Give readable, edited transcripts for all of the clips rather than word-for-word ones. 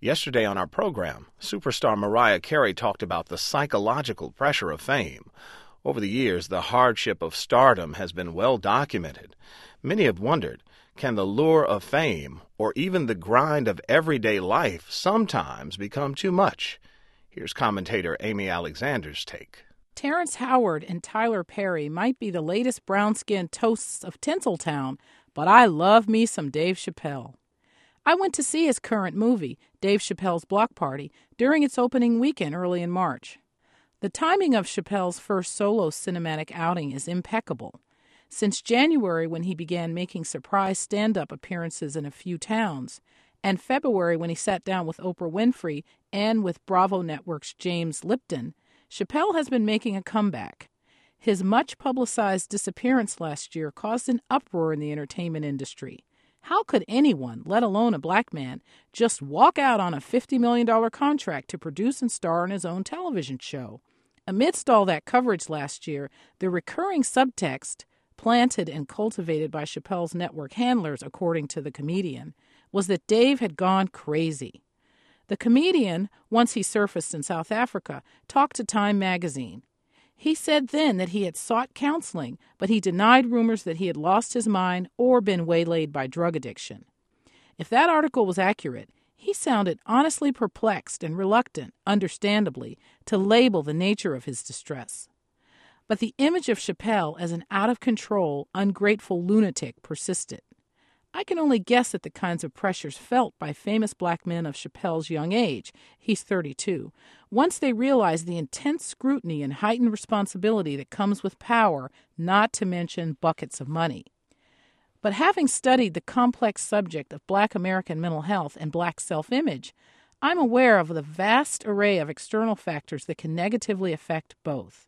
Yesterday on our program, superstar Mariah Carey talked about the psychological pressure of fame. Over the years, the hardship of stardom has been well documented. Many have wondered, can the lure of fame, or even the grind of everyday life, sometimes become too much? Here's commentator Amy Alexander's take. Terrence Howard and Tyler Perry might be the latest brown-skinned toasts of Tinseltown, but I love me some Dave Chappelle. I went to see his current movie, Dave Chappelle's Block Party, during its opening weekend early in March. The timing of Chappelle's first solo cinematic outing is impeccable. Since January, when he began making surprise stand-up appearances in a few towns, and February when he sat down with Oprah Winfrey and with Bravo Network's James Lipton, Chappelle has been making a comeback. His much-publicized disappearance last year caused an uproar in the entertainment industry. How could anyone, let alone a black man, just walk out on a $50 million contract to produce and star in his own television show? Amidst all that coverage last year, the recurring subtext, planted and cultivated by Chappelle's network handlers, according to the comedian, was that Dave had gone crazy. The comedian, once he surfaced in South Africa, talked to Time magazine. He said then that he had sought counseling, but he denied rumors that he had lost his mind or been waylaid by drug addiction. If that article was accurate, he sounded honestly perplexed and reluctant, understandably, to label the nature of his distress. But the image of Chappelle as an out-of-control, ungrateful lunatic persisted. I can only guess at the kinds of pressures felt by famous black men of Chappelle's young age, he's 32, once they realized the intense scrutiny and heightened responsibility that comes with power, not to mention buckets of money. But having studied the complex subject of black American mental health and black self-image, I'm aware of the vast array of external factors that can negatively affect both.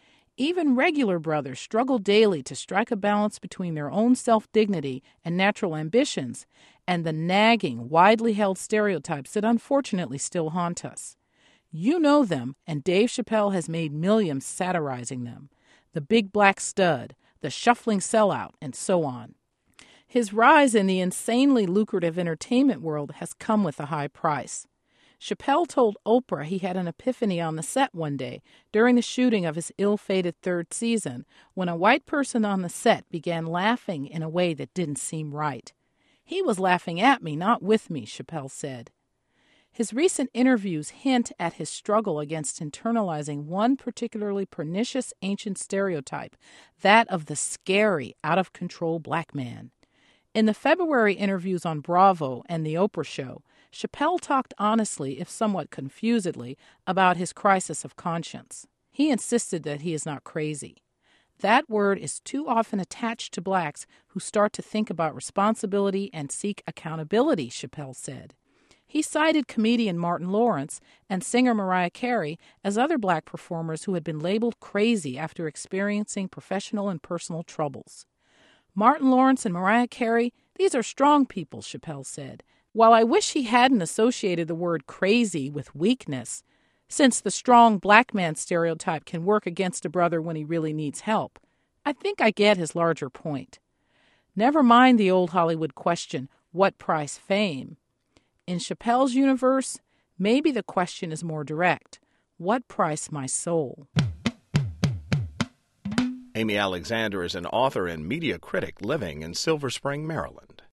Even regular brothers struggle daily to strike a balance between their own self-dignity and natural ambitions and the nagging, widely held stereotypes that unfortunately still haunt us. You know them, and Dave Chappelle has made millions satirizing them. The big black stud, the shuffling sellout, and so on. His rise in the insanely lucrative entertainment world has come with a high price. Chappelle told Oprah he had an epiphany on the set one day during the shooting of his ill-fated third season when a white person on the set began laughing in a way that didn't seem right. He was laughing at me, not with me, Chappelle said. His recent interviews hint at his struggle against internalizing one particularly pernicious ancient stereotype, that of the scary, out-of-control black man. In the February interviews on Bravo and The Oprah Show, Chappelle talked honestly, if somewhat confusedly, about his crisis of conscience. He insisted that he is not crazy. That word is too often attached to blacks who start to think about responsibility and seek accountability, Chappelle said. He cited comedian Martin Lawrence and singer Mariah Carey as other black performers who had been labeled crazy after experiencing professional and personal troubles. Martin Lawrence and Mariah Carey, these are strong people, Chappelle said. While I wish he hadn't associated the word crazy with weakness, since the strong black man stereotype can work against a brother when he really needs help, I think I get his larger point. Never mind the old Hollywood question, what price fame? In Chappelle's universe, maybe the question is more direct, what price my soul? Amy Alexander is an author and media critic living in Silver Spring, Maryland.